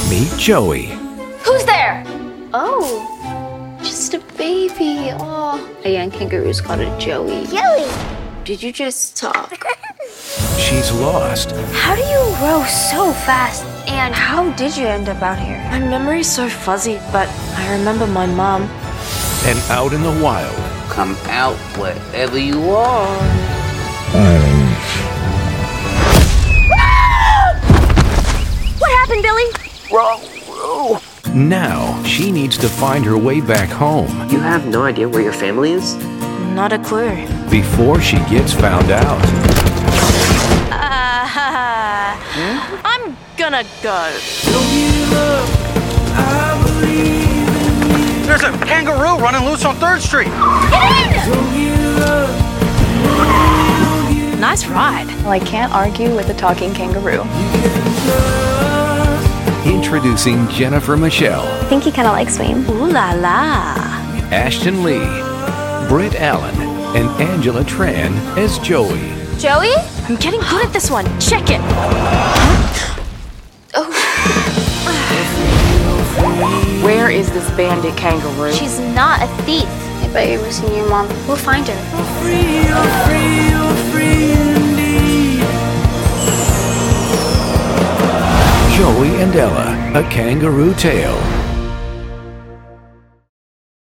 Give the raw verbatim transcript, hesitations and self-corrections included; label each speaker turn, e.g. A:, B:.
A: Meet Joey.
B: Who's there? Oh, just a baby. Oh, a young kangaroo's called a Joey.
C: Joey!
B: Did you just talk?
A: She's lost.
B: How do you row so fast? And how did you end up out here?
D: My memory's so fuzzy, but I remember my mom.
A: And out in the wild.
E: Come out wherever you are.
B: What happened, Billy?
E: Wrong row.
A: Now she needs to find her way back home
E: You have no idea where your family is?
D: Not a clue.
A: before she gets found out.
D: Uh, I'm gonna go.
F: There's a kangaroo running loose on third street.
D: Nice ride.
G: Well, I can't argue with a talking kangaroo.
A: Introducing Jennifer Michelle,
C: I think he kind of likes me.
D: Ooh la la.
A: Ashton Lee, Britt Allen, and Angela Tran as Joey.
B: Joey?
D: I'm getting good at this one. Check it. Where is this bandit kangaroo?
B: She's not a thief. I bet you ever seen your mom. We'll find her.
A: Joey and Ella, a kangaroo tale.